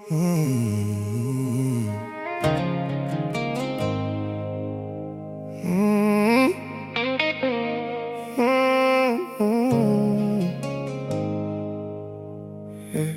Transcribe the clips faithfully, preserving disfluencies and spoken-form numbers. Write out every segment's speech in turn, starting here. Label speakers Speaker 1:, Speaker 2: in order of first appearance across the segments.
Speaker 1: Mm-hmm. Mm-hmm. Mm-hmm. Yeah.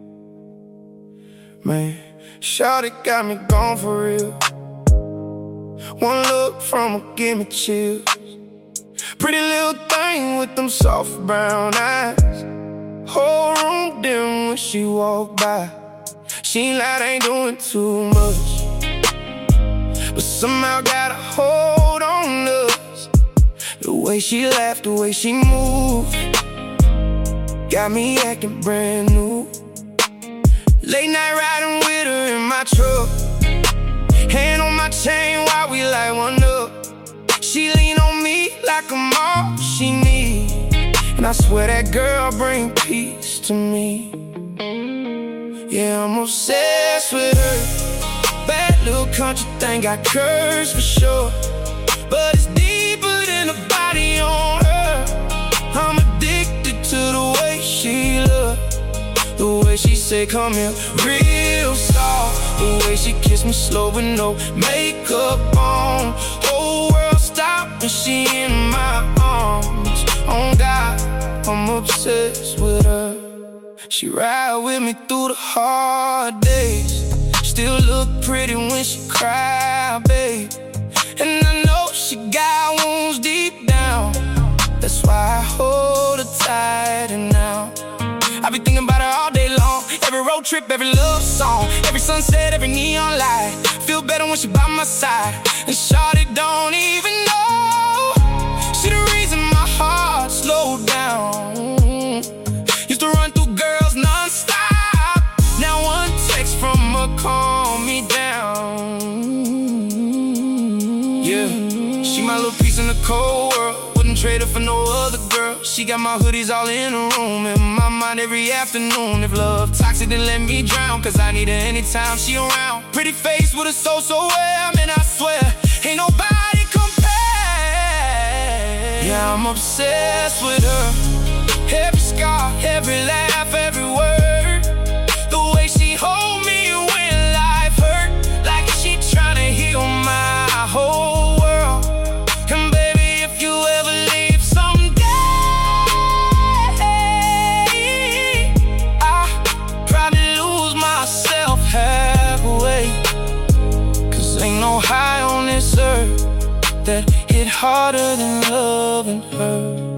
Speaker 1: Man, shawty got me gone for real. One look from her give me chills. Pretty little thing with them soft brown eyes. Whole room dim when she walk by. She ain't like ain't doing too much, but somehow got a hold on us. The way she laughed, the way she moved, got me acting brand new. Late night riding with her in my truck, hand on my chain while we light one up. She lean on me like I'm all she need, and I swear that girl bring peace to me. Yeah, I'm obsessed with her. Bad little country thing, got curves for sure, but it's deeper than the body on her. I'm addicted to the way she look, the way she say come here real soft, the way she kiss me slow with no makeup on. Whole world stop when she in my arms. Oh God, I'm obsessed with her. She ride with me through the hard days, still look pretty when she cry, babe. And I know she got wounds deep down, that's why I hold her tight. And now I be thinking about her all day long, every road trip, every love song, every sunset, every neon light. Feel better when she by my side, and shawty don't even know she the reason my heart slowed down. Used to run through girls non-stop, now one text from her calm me down. Yeah, she my little piece in the cold world, wouldn't trade her for no other girl. She got my hoodies all in the room, in my mind every afternoon. If love toxic, then let me drown, cause I need her anytime she around. Pretty face with a soul so well, man, I swear ain't nobody compare. Yeah, I'm obsessed with her. Every scar, every laugh, every word, the way she hold me when life hurt, like she tryna heal my whole world. And baby, if you ever leave someday, I probably lose myself halfway, cause ain't no high on this earth that hit harder than loving her.